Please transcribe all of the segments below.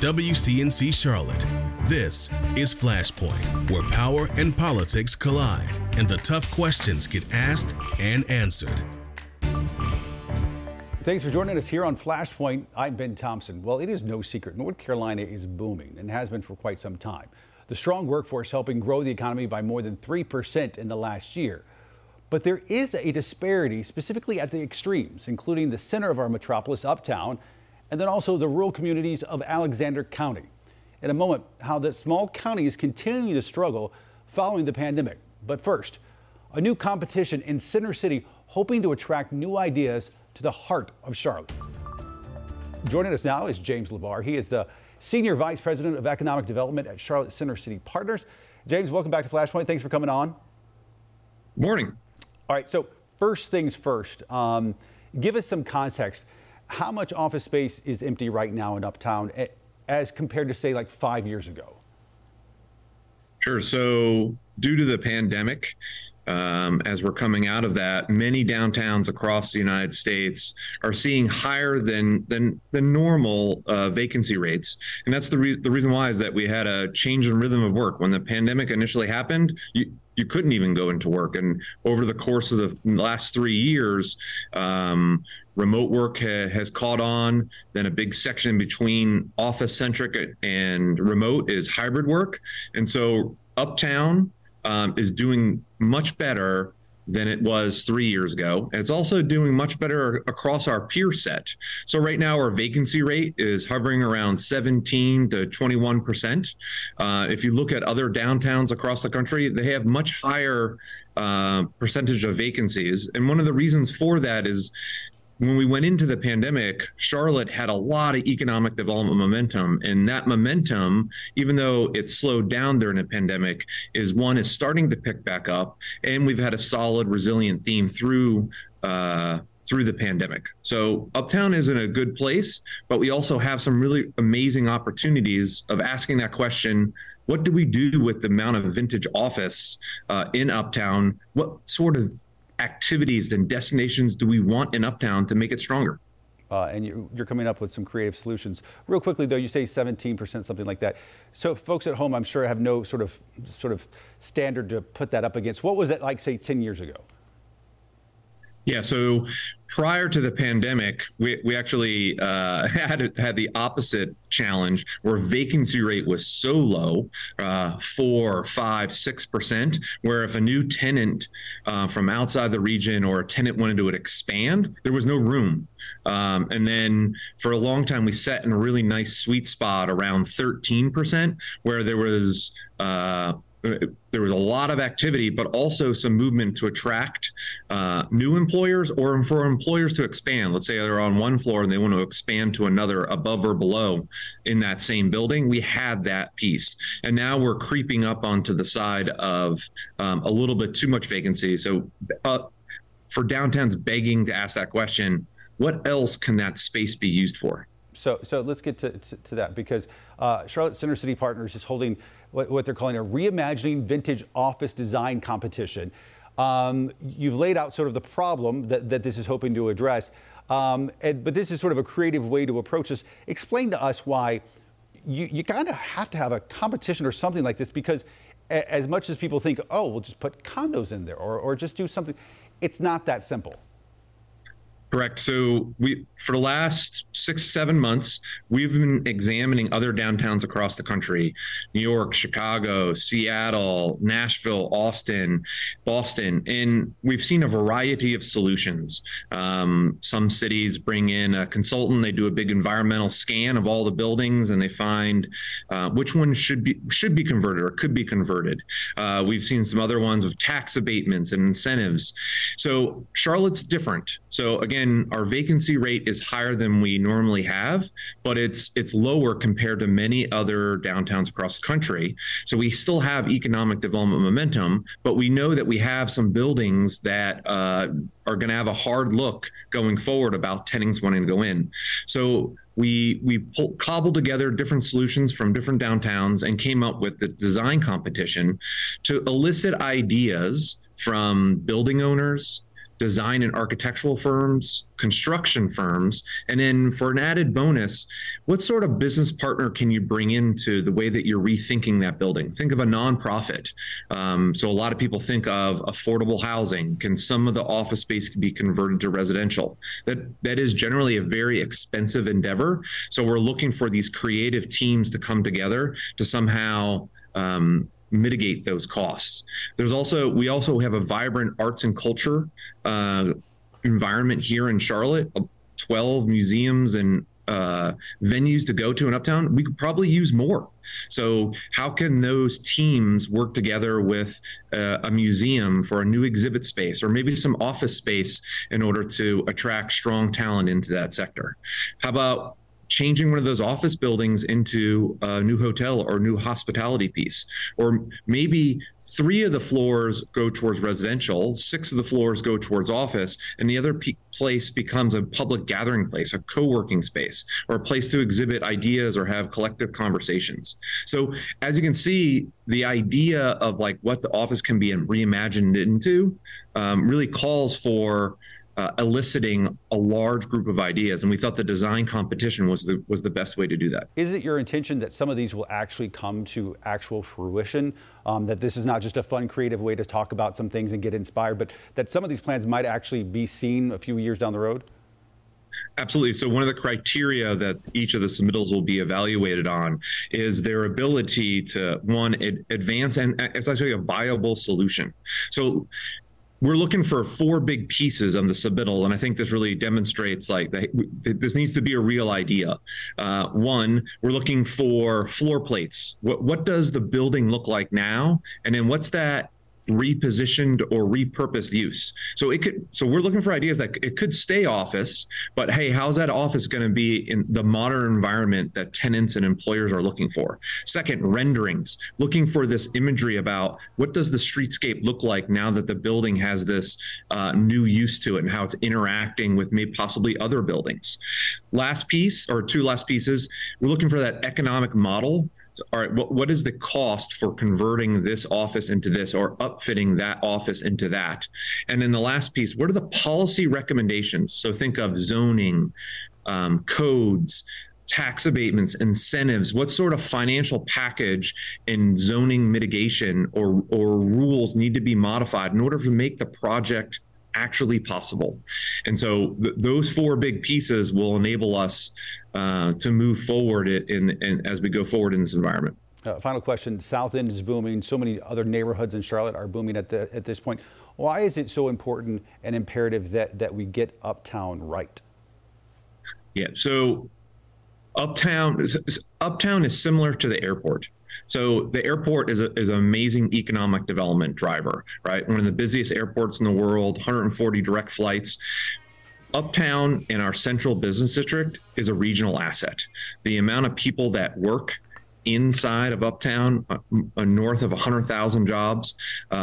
WCNC Charlotte. This is Flashpoint, where power and politics collide and the tough questions get asked and answered. Thanks for joining us here on Flashpoint. I'm Ben Thompson. Well, it is no secret North Carolina is booming and has been for quite some time. The strong workforce helping grow the economy by more than 3% in the last year. But there is a disparity specifically at the extremes, including the center of our metropolis, Uptown, and then also the rural communities of Alexander County. In a moment, how the small county is continuing to struggle following the pandemic. But first, a new competition in Center City hoping to attract new ideas to the heart of Charlotte. Joining us now is James LeBar. He is the Senior Vice President of Economic Development at Charlotte Center City Partners. James, welcome back to Flashpoint. Thanks for coming on. Morning. All right, so first things first, give us some context. How much office space is empty right now in Uptown as compared to, say, like 5 years ago? Sure. So due to the pandemic, as we're coming out of that, many downtowns across the United States are seeing higher than normal vacancy rates. And that's the reason why is that we had a change in rhythm of work. When the pandemic initially happened, you couldn't even go into work. And over the course of the last 3 years, remote work has caught on. Then a big section between office-centric and remote is hybrid work. And so Uptown is doing much better than it was 3 years ago. And it's also doing much better across our peer set. So right now our vacancy rate is hovering around 17 to 21%. If you look at other downtowns across the country, they have much higher percentage of vacancies. And one of the reasons for that is when we went into the pandemic, Charlotte had a lot of economic development momentum, and that momentum, even though it slowed down during the pandemic, is starting to pick back up, and we've had a solid, resilient theme through the pandemic. So Uptown is in a good place, but we also have some really amazing opportunities of asking that question: what do we do with the amount of vintage office in Uptown? What sort of activities and destinations do we want in Uptown to make it stronger? And you're coming up with some creative solutions. Real quickly, though, you say 17%, something like that. So folks at home, I'm sure, have no sort of standard to put that up against. What was it like, say, 10 years ago? Yeah, so prior to the pandemic, we actually had the opposite challenge where vacancy rate was so low, 4, 5, 6%, where if a new tenant from outside the region or a tenant wanted to expand, there was no room. And then for a long time, we sat in a really nice sweet spot around 13%, where there was a lot of activity, but also some movement to attract new employers or for employers to expand. Let's say they're on one floor and they want to expand to another above or below in that same building. We had that piece. And now we're creeping up onto the side of a little bit too much vacancy. So for downtowns begging to ask that question, what else can that space be used for? So let's get to that, because Charlotte Center City Partners is holding what they're calling a reimagining vintage office design competition. You've laid out sort of the problem that this is hoping to address, but this is sort of a creative way to approach this. Explain to us why you kind of have to have a competition or something like this, because as much as people think, oh, we'll just put condos in there or just do something, it's not that simple. Correct. So for the last 6-7 months, we've been examining other downtowns across the country: New York, Chicago, Seattle, Nashville, Austin, Boston, and we've seen a variety of solutions. Some cities bring in a consultant, they do a big environmental scan of all the buildings, and they find which one should be converted or could be converted. We've seen some other ones with tax abatements and incentives. So Charlotte's different. So again, our vacancy rate is higher than we normally have, but it's lower compared to many other downtowns across the country. So we still have economic development momentum, but we know that we have some buildings that are going to have a hard look going forward about tenants wanting to go in. So we cobbled together different solutions from different downtowns and came up with the design competition to elicit ideas from building owners, design and architectural firms, construction firms, and then for an added bonus, what sort of business partner can you bring into the way that you're rethinking that building? Think of a nonprofit. So a lot of people think of affordable housing. Can some of the office space be converted to residential? That is generally a very expensive endeavor. So we're looking for these creative teams to come together to somehow mitigate those costs. We also have a vibrant arts and culture environment here in Charlotte, 12 museums and venues to go to in Uptown. We could probably use more. So how can those teams work together with a museum for a new exhibit space or maybe some office space in order to attract strong talent into that sector? How about changing one of those office buildings into a new hotel or new hospitality piece? Or maybe 3 of the floors go towards residential, 6 of the floors go towards office, and the other place becomes a public gathering place, a co-working space, or a place to exhibit ideas or have collective conversations. So as you can see, the idea of like what the office can be reimagined into really calls for eliciting a large group of ideas, and we thought the design competition was the best way to do that. Is it your intention that some of these will actually come to actual fruition? That this is not just a fun, creative way to talk about some things and get inspired, but that some of these plans might actually be seen a few years down the road? Absolutely. So one of the criteria that each of the submittals will be evaluated on is their ability to, one, advance, and it's actually a viable solution. So we're looking for 4 big pieces on the submittal, and I think this really demonstrates like this needs to be a real idea. One, we're looking for floor plates. What does the building look like now? And then what's that repositioned or repurposed use? So we're looking for ideas that it could stay office, but hey, how's that office going to be in the modern environment that tenants and employers are looking for? Second, renderings, looking for this imagery about what does the streetscape look like now that the building has this new use to it and how it's interacting with maybe possibly other buildings. Last piece, or 2 last pieces, we're looking for that economic model. All right, what is the cost for converting this office into this or upfitting that office into that? And then the last piece, what are the policy recommendations? So think of zoning, codes, tax abatements, incentives. What sort of financial package and zoning mitigation or rules need to be modified in order to make the project actually possible? And so those 4 big pieces will enable us to move forward in as we go forward in this environment. Final question. South End is booming. So many other neighborhoods in Charlotte are booming at this point. Why is it so important and imperative that we get Uptown right? Yeah. So Uptown is similar to the airport. So the airport is an amazing economic development driver, right? One of the busiest airports in the world, 140 direct flights. Uptown in our central business district is a regional asset. The amount of people that work inside of Uptown, north of 100,000 jobs.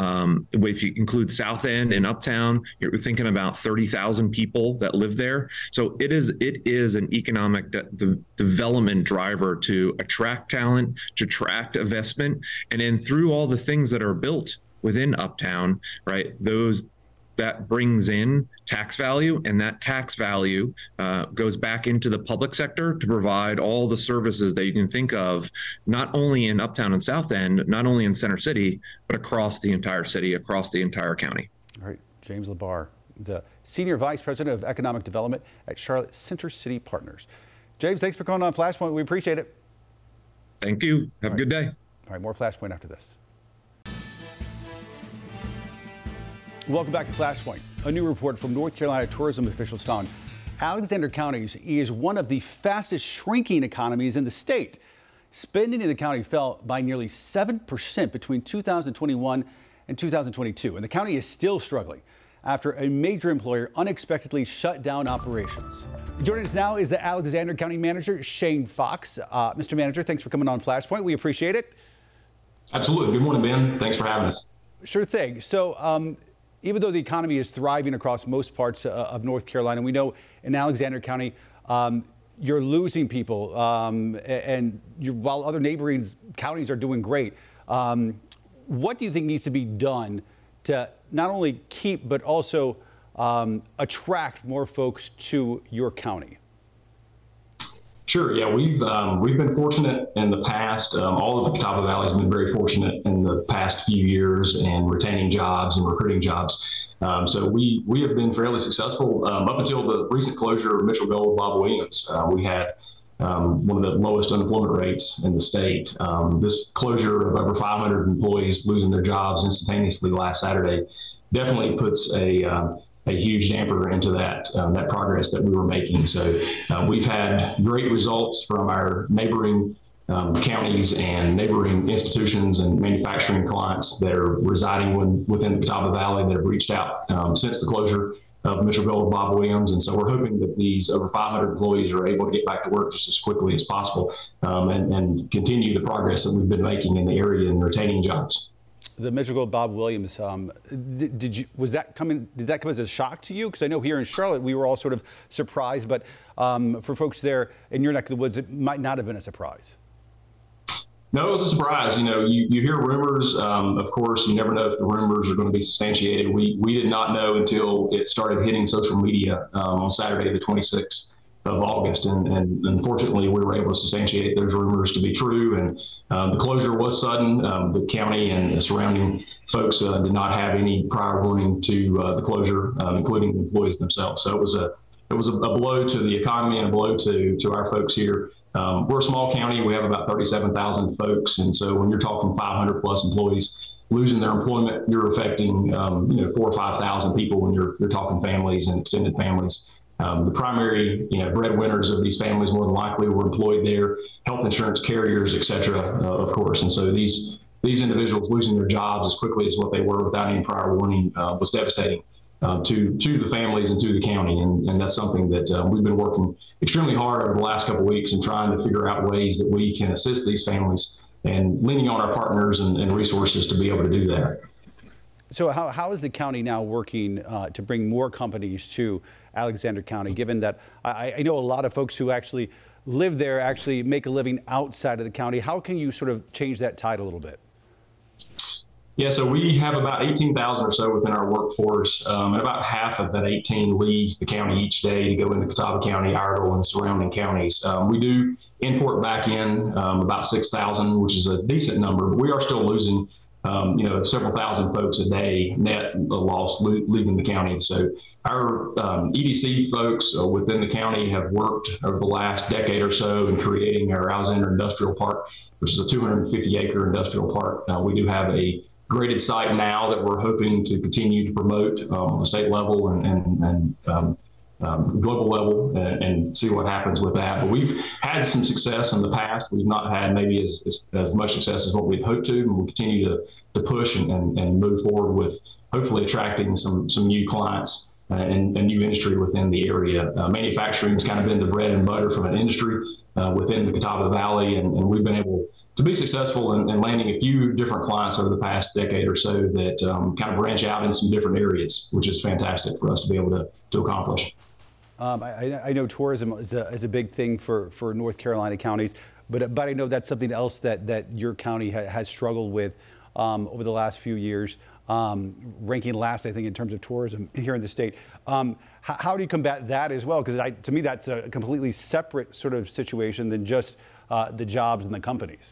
If you include South End and Uptown, you're thinking about 30,000 people that live there. So it is an economic development driver to attract talent, to attract investment, and then through all the things that are built within Uptown, right? That brings in tax value, and that tax value goes back into the public sector to provide all the services that you can think of, not only in Uptown and South End, not only in Center City, but across the entire city, across the entire county. All right, James LaBar, the Senior Vice President of Economic Development at Charlotte Center City Partners. James, thanks for coming on Flashpoint. We appreciate it. Thank you. Have a good day. All right, more Flashpoint after this. Welcome back to Flashpoint. A new report from North Carolina tourism officials found Alexander County is one of the fastest shrinking economies in the state. Spending in the county fell by nearly 7% between 2021 and 2022, and the county is still struggling after a major employer unexpectedly shut down operations. Joining us now is the Alexander County Manager, Shane Fox. Mr. Manager, thanks for coming on Flashpoint. We appreciate it. Absolutely. Good morning, Ben. Thanks for having us. Sure thing. So, even though the economy is thriving across most parts of North Carolina, we know in Alexander County, you're losing people, while other neighboring counties are doing great. What do you think needs to be done to not only keep but also attract more folks to your county? Sure. Yeah, we've been fortunate in the past. All of the Catawba Valley has been very fortunate in the past few years in retaining jobs and recruiting jobs. So we have been fairly successful up until the recent closure of Mitchell Gold Bob Williams. We had one of the lowest unemployment rates in the state. This closure of over 500 employees losing their jobs instantaneously last Saturday definitely puts a huge damper into that progress that we were making. So we've had great results from our neighboring counties and neighboring institutions and manufacturing clients that are residing within the Catawba Valley that have reached out since the closure of Mitchell Gold Bob Williams. And so we're hoping that these over 500 employees are able to get back to work just as quickly as possible and continue the progress that we've been making in the area and retaining jobs. The Mitchell Gold Bob Williams, did that come as a shock to you? Because I know here in Charlotte we were all sort of surprised, but for folks there in your neck of the woods, it might not have been a surprise. No, it was a surprise. You hear rumors. Of course, you never know if the rumors are going to be substantiated. We did not know until it started hitting social media on Saturday, the 26th of August. And unfortunately, we were able to substantiate those rumors to be true. And the closure was sudden. The county and the surrounding folks did not have any prior warning to the closure, including the employees themselves. So it was a blow to the economy and a blow to our folks here. We're a small county. We have about 37,000 folks. And so when you're talking 500 plus employees losing their employment, you're affecting 4,000 or 5,000 people when you're talking families and extended families. The primary breadwinners of these families more than likely were employed there, health insurance carriers, et cetera, of course. And so these individuals losing their jobs as quickly as what they were without any prior warning was devastating to the families and to the county. And that's something that we've been working extremely hard over the last couple of weeks and trying to figure out ways that we can assist these families and leaning on our partners and resources to be able to do that. So how is the county now working to bring more companies to Alexander County, given that I know a lot of folks who actually live there actually make a living outside of the county? How can you sort of change that tide a little bit? Yeah, so we have about 18,000 or so within our workforce, and about half of that 18 leaves the county each day to go into Catawba County, Iredell, and surrounding counties. We do import back in about 6,000, which is a decent number, but we are still losing several thousand folks a day net loss leaving the county. So our EDC folks within the county have worked over the last decade or so in creating our Alexander Industrial Park, which is a 250-acre industrial park. We do have a graded site now that we're hoping to continue to promote on the state level and global level and see what happens with that. But we've had some success in the past. We've not had maybe as much success as what we'd hoped to, and we'll continue to push and move forward with hopefully attracting some new clients and new industry within the area. Manufacturing has kind of been the bread and butter from an industry within the Catawba Valley, and we've been able to be successful in landing a few different clients over the past decade or so that kind of branch out in some different areas, which is fantastic for us to be able to accomplish. I know tourism is a big thing for North Carolina counties, but I know that's something else that your county has struggled with over the last few years, ranking last, I think, in terms of tourism here in the state. How do you combat that as well? Because to me, that's a completely separate sort of situation than just the jobs and the companies.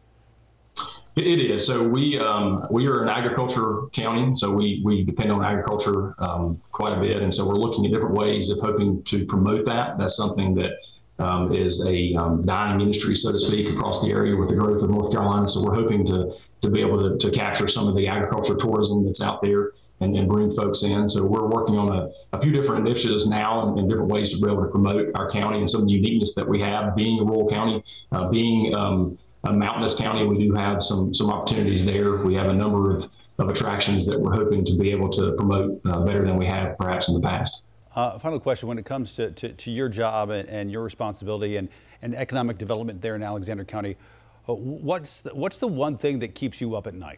It is. So we are an agriculture county, so we depend on agriculture quite a bit, and so we're looking at different ways of hoping to promote that. That's something that is a dying industry, so to speak, across the area with the growth of North Carolina. So we're hoping to be able to capture some of the agriculture tourism that's out there and bring folks in. So we're working on a few different initiatives now and different ways to be able to promote our county and some of the uniqueness that we have, being a rural county, being a mountainous county. We do have some opportunities there. We have a number of attractions that we're hoping to be able to promote better than we have perhaps in the past. Final question: when it comes to your job and your responsibility and economic development there in Alexander County, what's the one thing that keeps you up at night?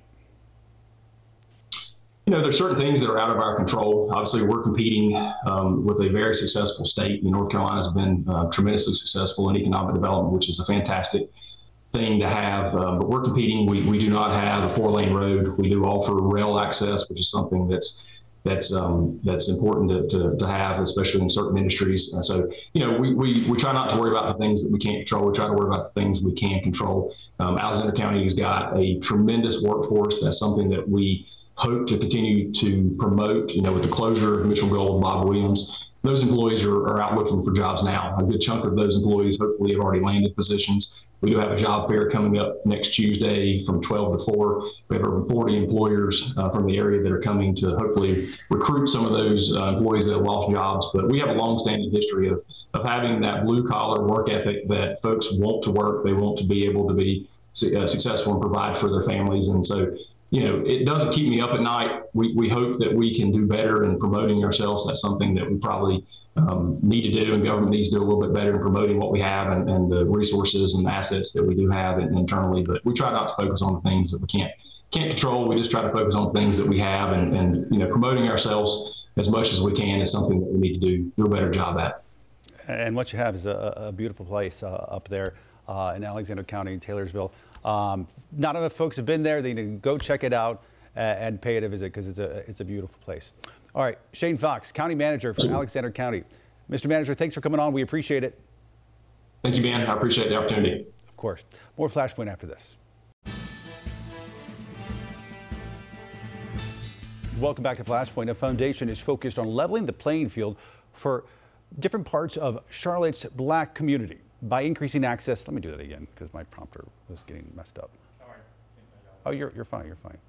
There's certain things that are out of our control. Obviously, we're competing with a very successful state. North Carolina has been tremendously successful in economic development, which is a fantastic thing to have. But we're competing. We do not have a 4-lane road. We do offer rail access, which is something that's that's important to have, especially in certain industries. And so, we try not to worry about the things that we can't control. We try to worry about the things we can control. Alexander County has got a tremendous workforce. That's something that we hope to continue to promote. With the closure of Mitchell Gold, Bob Williams, those employees are out looking for jobs now. A good chunk of those employees hopefully have already landed positions. We do have a job fair coming up next Tuesday from 12 to 4. We have over 40 employers from the area that are coming to hopefully recruit some of those employees that have lost jobs. But we have a long-standing history of having that blue-collar work ethic that folks want to work. They want to be able to be successful and provide for their families. And so, it doesn't keep me up at night. We hope that we can do better in promoting ourselves. That's something that we probably need to do, and government needs to do a little bit better in promoting what we have and the resources and the assets that we do have internally. But we try not to focus on the things that we can't control. We just try to focus on things that we have, and promoting ourselves as much as we can is something that we need to do a better job at. And what you have is a beautiful place up there in Alexander County, in Taylorsville. Not enough folks have been there. They need to go check it out and pay it a visit, because it's a beautiful place. All right, Shane Fox, County Manager for Alexander County. Mr. Manager, thanks for coming on. We appreciate it. Thank you, Ben. I appreciate the opportunity. Of course. More Flashpoint after this. Welcome back to Flashpoint. A foundation is focused on leveling the playing field for different parts of Charlotte's Black community by increasing access. Let me do that again, because my prompter was getting messed up. Oh, you're fine. You're fine.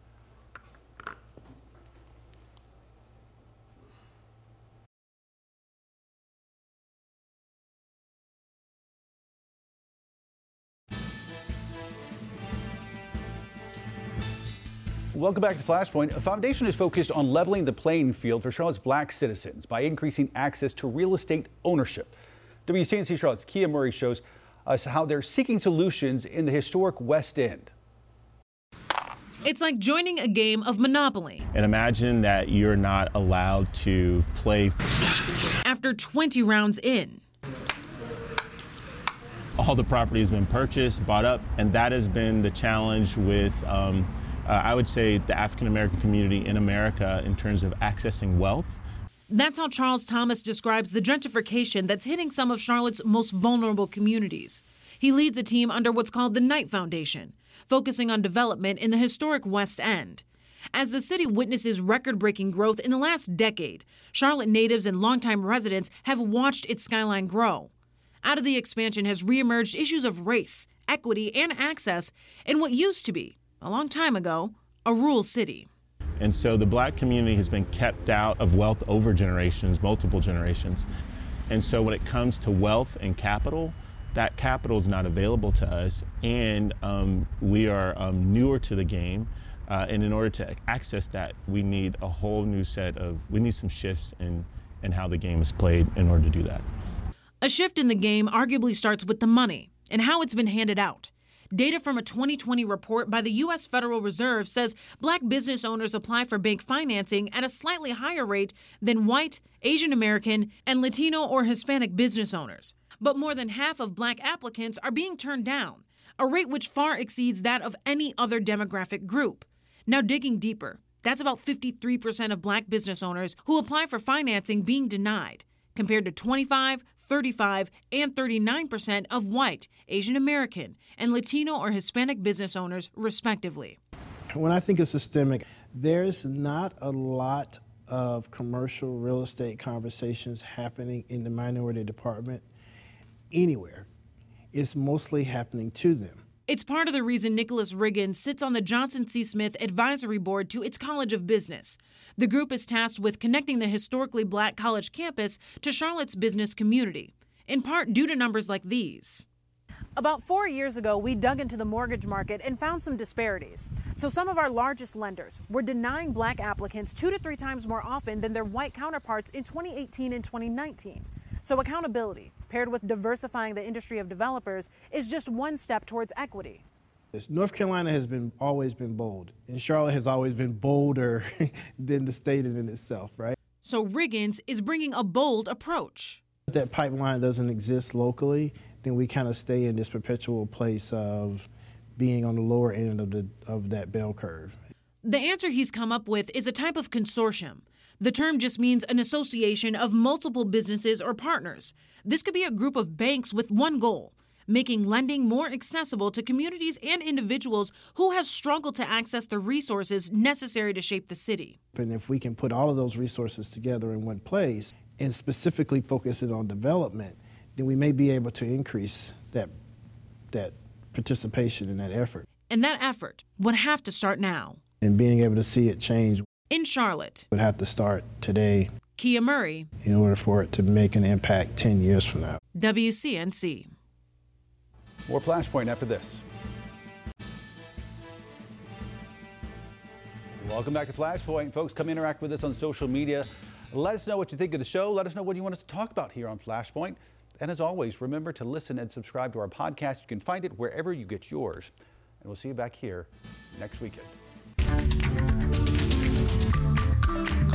Welcome back to Flashpoint. A foundation is focused on leveling the playing field for Charlotte's Black citizens by increasing access to real estate ownership. WCNC Charlotte's Kia Murray shows us how they're seeking solutions in the historic West End. It's like joining a game of Monopoly. And imagine that you're not allowed to play. After 20 rounds in. All the property has been purchased, bought up, and that has been the challenge with I would say the African-American community in America in terms of accessing wealth. That's how Charles Thomas describes the gentrification that's hitting some of Charlotte's most vulnerable communities. He leads a team under what's called the Knight Foundation, focusing on development in the historic West End. As the city witnesses record-breaking growth in the last decade, Charlotte natives and longtime residents have watched its skyline grow. Out of the expansion has reemerged issues of race, equity, and access in what used to be, a long time ago, a rural city. And so the Black community has been kept out of wealth over generations, multiple generations. And so when it comes to wealth and capital, that capital is not available to us, and we are newer to the game. And in order to access that, we need a whole new we need some shifts in how the game is played in order to do that. A shift in the game arguably starts with the money and how it's been handed out. Data from a 2020 report by the U.S. Federal Reserve says Black business owners apply for bank financing at a slightly higher rate than white, Asian American, and Latino or Hispanic business owners. But more than half of Black applicants are being turned down, a rate which far exceeds that of any other demographic group. Now digging deeper, that's about 53% of Black business owners who apply for financing being denied, compared to 25, 35, and 39% of white, Asian American, and Latino or Hispanic business owners, respectively. When I think of systemic, there's not a lot of commercial real estate conversations happening in the minority department anywhere. It's mostly happening to them. It's part of the reason Nicholas Riggins sits on the Johnson C. Smith Advisory Board to its College of Business. The group is tasked with connecting the historically Black college campus to Charlotte's business community, in part due to numbers like these. About 4 years ago, we dug into the mortgage market and found some disparities. So some of our largest lenders were denying Black applicants 2 to 3 times more often than their white counterparts in 2018 and 2019. So accountability, paired with diversifying the industry of developers, is just one step towards equity. North Carolina has always been bold, and Charlotte has always been bolder than the state in itself, right? So Riggins is bringing a bold approach. If that pipeline doesn't exist locally, then we kind of stay in this perpetual place of being on the lower end of that bell curve. The answer he's come up with is a type of consortium. The term just means an association of multiple businesses or partners. This could be a group of banks with one goal: making lending more accessible to communities and individuals who have struggled to access the resources necessary to shape the city. And if we can put all of those resources together in one place and specifically focus it on development, then we may be able to increase that participation in that effort. And that effort would have to start now. And being able to see it change in Charlotte would have to start today. Kia Murray, in order for it to make an impact 10 years from now. WCNC. More Flashpoint after this. Welcome back to Flashpoint. Folks, come interact with us on social media. Let us know what you think of the show. Let us know what you want us to talk about here on Flashpoint. And as always, remember to listen and subscribe to our podcast. You can find it wherever you get yours. And we'll see you back here next weekend.